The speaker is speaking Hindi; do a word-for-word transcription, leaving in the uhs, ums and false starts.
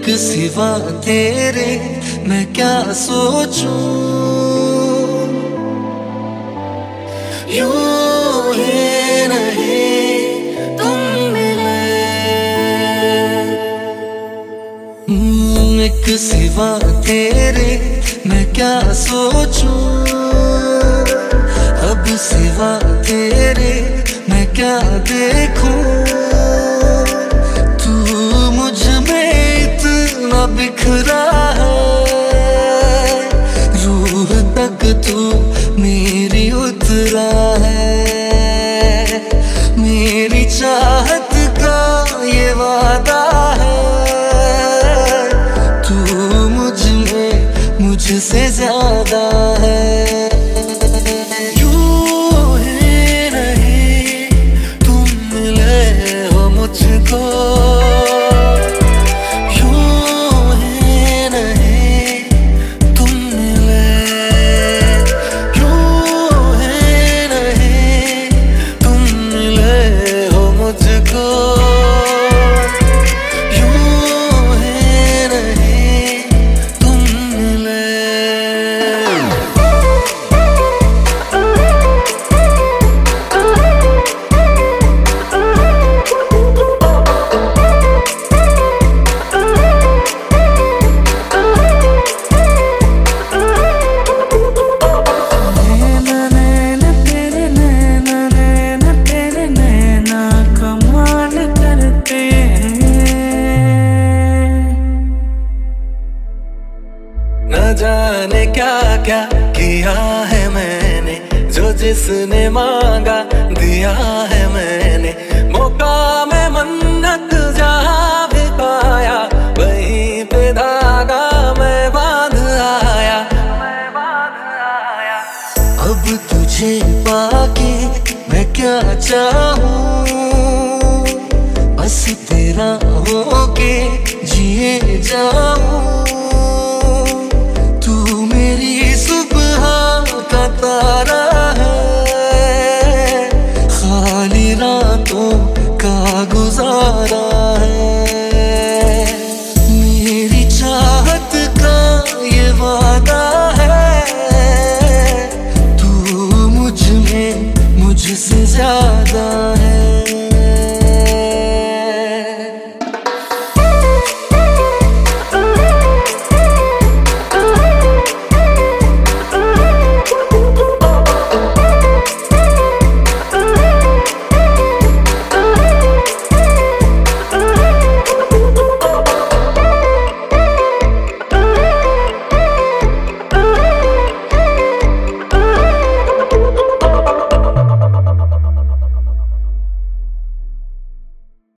सिवा तेरे मैं क्या सोचूं, यूं ही नहीं तुम मिले। एक सिवा तेरे मैं क्या सोचूं, अब सिवा तेरे मैं क्या देखूं। तू मुझ में इतना बिखरा है, रूह तक तू मेरी उतरा है। मेरी चाहत का ये वादा है, तू मुझ में मुझसे ज्यादा है। मुझको यूं ही नहीं तुम मिले, यूं ही नहीं तुम मिले हो मुझको, यूं ही नहीं तुम मिले। न जाने क्या क्या किया है मैंने, जो जिसने मांगा दिया है मैंने। मौका में मन्नत जहाँ भी पाया, वहीं पे धागा मैं बांध आया, मैं बांध आया। अब तुझे पाके मैं क्या चाहूं, बस तेरा होके जिए जाऊं।